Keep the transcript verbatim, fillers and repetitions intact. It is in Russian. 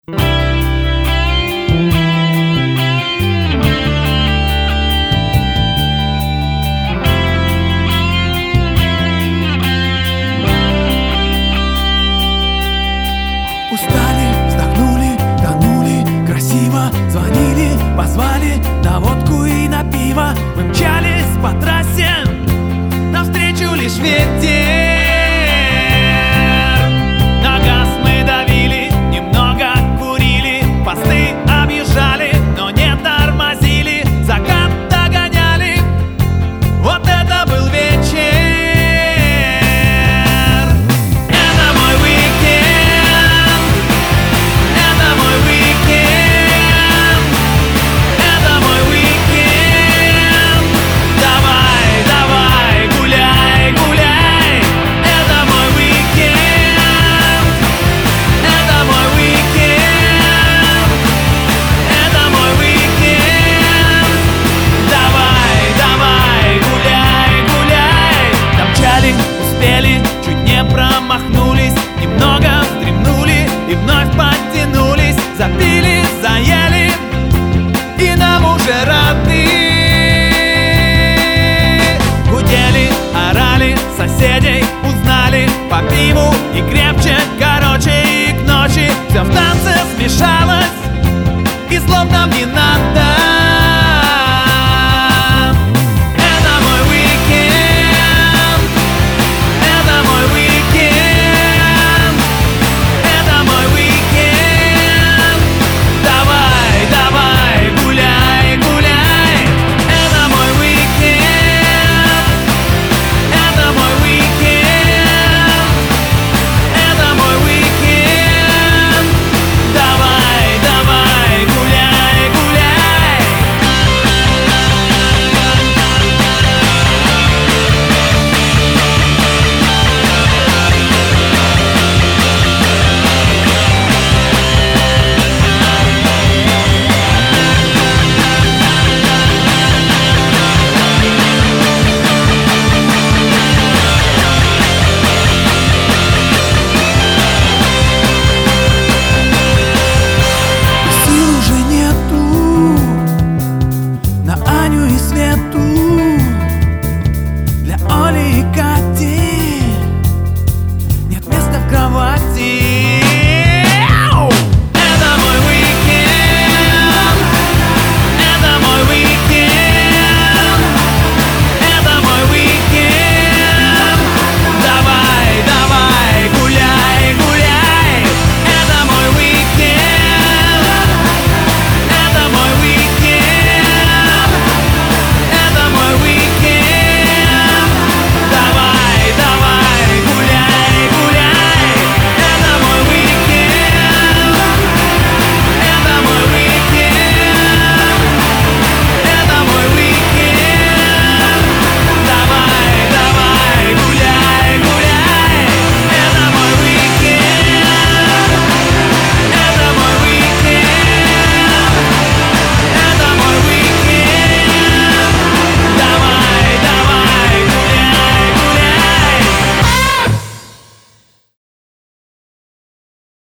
Устали, вздохнули, тонули, красиво звонили, позвали на водку и на пиво. Мы мчались по трассе, навстречу лишь ветер. На газ мы давили, немного курили, посты объезжали, но не тормозили, закат догоняли. Вот это был вечер. Это мой уикенд, это мой уикенд, это мой уикенд. Давай, давай, гуляй, гуляй. Это мой уикенд, это мой уикенд, это мой уикенд. Давай, давай, гуляй, гуляй. Домчали, успели, чуть не промахнулись, немного вздремнули и вновь подтянулись. Запили, заели, и нам уже рады. Гудели, орали, соседей узнали, по пиву и крепче, короче, и к ночи все в танце смешалось, и слов нам не надо.